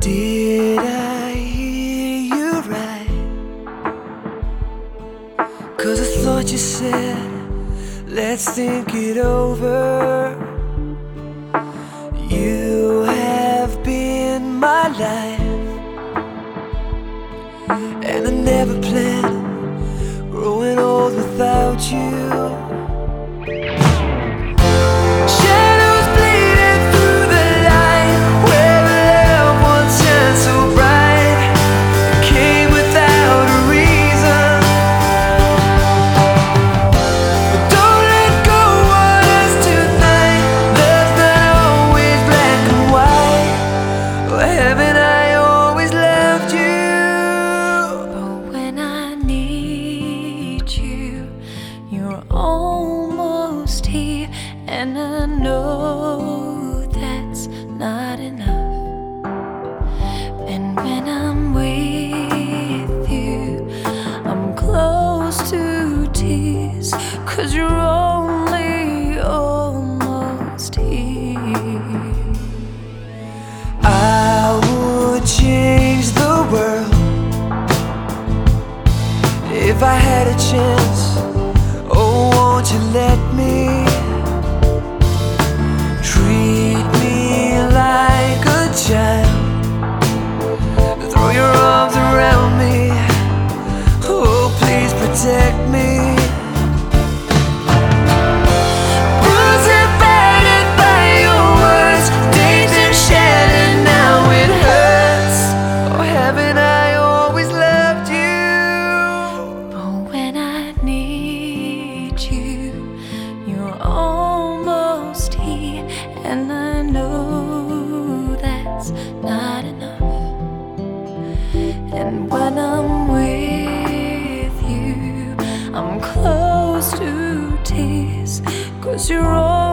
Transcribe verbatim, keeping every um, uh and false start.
Did I hear you right? 'Cause I thought you said, let's think it over. You have been my life, and I never planned growing old without you. You're almost here, and I know that's not enough. And when I'm with you, I'm close to tears, 'cause you're only almost here. I would change the world if I had a chance. Won't you let me treat me like a child? Throw your arms around me. Oh, please protect me. Bruised and battered by your words, dazed and shattered, now it hurts. Oh, haven't I always loved you? But when I need you, you're almost here, and I know that's not enough. And when I'm with you, I'm close to tears, 'cause you're all